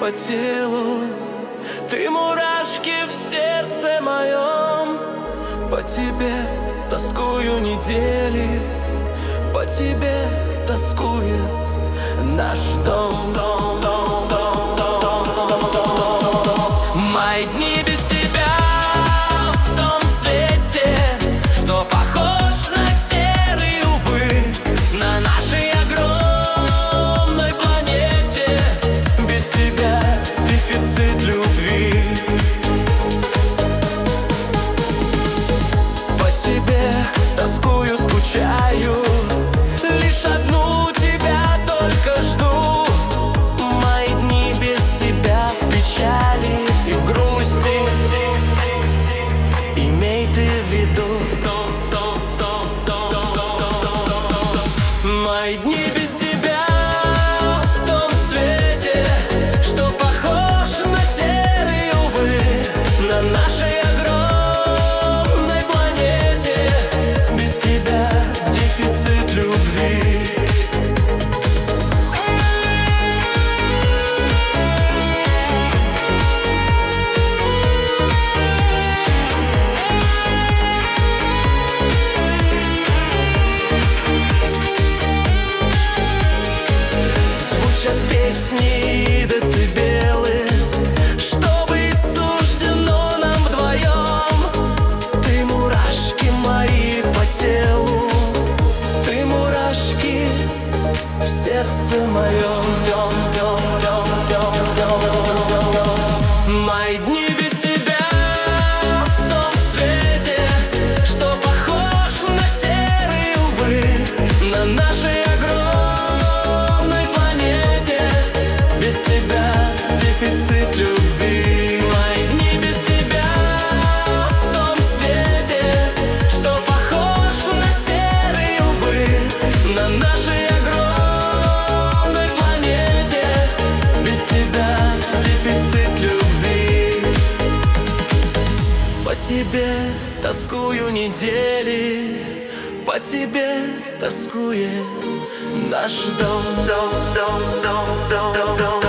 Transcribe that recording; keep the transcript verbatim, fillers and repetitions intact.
по телу, ты мурашки в сердце моем. По тебе тоскую недели, по тебе тоскует наш дом. Мои дни без тебя в том свете, что похож на серый, увы, на нашей огромной планете. Без тебя дефицит любви. По тебе тоскую, скучаю, лишь одну тебя только жду. Мои дни без тебя в печали и в грусти, имей ты в виду. Мои дни без тебя в том цвете, что похож на серый, увы, на нашей огромной планете. Без тебя дефицит любви. Песни и децибелы, что быть суждено нам вдвоем. Ты мурашки мои по телу, ты мурашки в сердце моем. Мои дни без тебя в том цвете, что похож на серый, увы, на нашей огромной планете. Без тебя дефицит любви. Мои дни без тебя в том свете, что похож на серый, увы, на нашей огромной планете. Без тебя дефицит любви. По тебе тоскую недели, по тебе тоскует наш дом, дом, дом, дом, дом, дом.